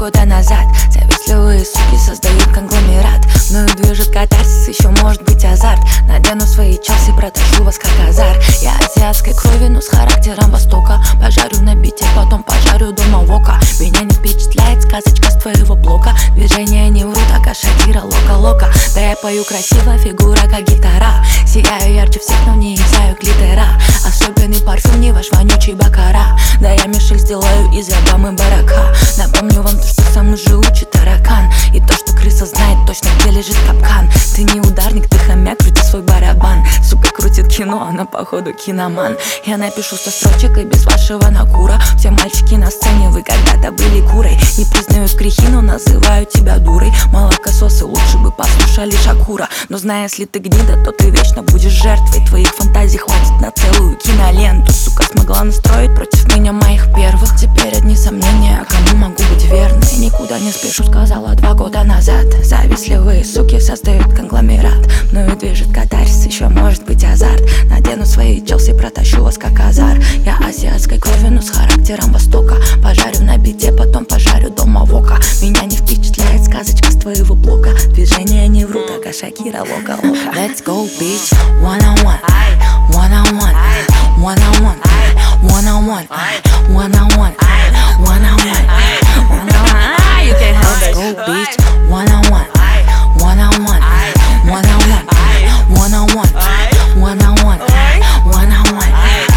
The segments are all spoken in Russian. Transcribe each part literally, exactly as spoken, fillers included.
года назад. Завистливые суки создают конгломерат. Мною движет катарсис, еще может быть азарт. Надену свои челси, протащу вас как азар. Я азиатской крови, но с характером Востока. Пожарю на бите, потом пожарю дома вока. Меня не впечатляет сказочка с твоего блока. Движения не врут, а Шакира, лока-лока. Да я пою красиво, фигура как гитара. Сияю ярче всех, но не изаю глиттера. Особенный парфюм, не ваш вонючий бакара. Да я Мишель сделаю из Обамы барака. Напомню вам то, что самый живучий таракан. И то, что крыса знает точно, где лежит капкан. Ты не ударник, ты хомяк, крути свой барабан. Сука крутит кино, она походу киноман. Я напишу сто строчек и без вашего накура. Все мальчики на сцене, вы когда-то были курой. Не признают грехи, но называют тебя дурой. Молокососы лучше бы послушали Шакура. Но зная, если ты гнида, то ты вечно будешь жертвой. Твоих фантазий хватит на целую киноленту. Сука смогла настроить против меня моих первых. Теперь одни сомнения, а кому могу быть верной? Никуда не спешу, сказала два года назад. Завистливые суки создают конгломерат. Мною движет катарсис, еще может быть азарт. Надену свои челси, протащу вас как азар. Я азиатской крови, но с характером Востока. Пожарю на бите, потом пожарю дома вока. Меня не впечатляет сказочка с твоего блока. Движения не врут, а Шакира, лока-лока. Let's go, bitch, one on one, one on one, one on one, one on one, one on one, one on one, one on one. You can't help it. Let's go, bitch, one on one, one on one, one on one, one on one, one on one, one on one.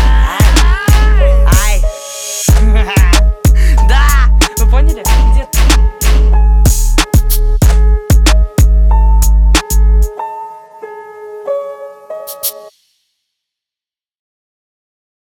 Да, вы поняли? Где ты?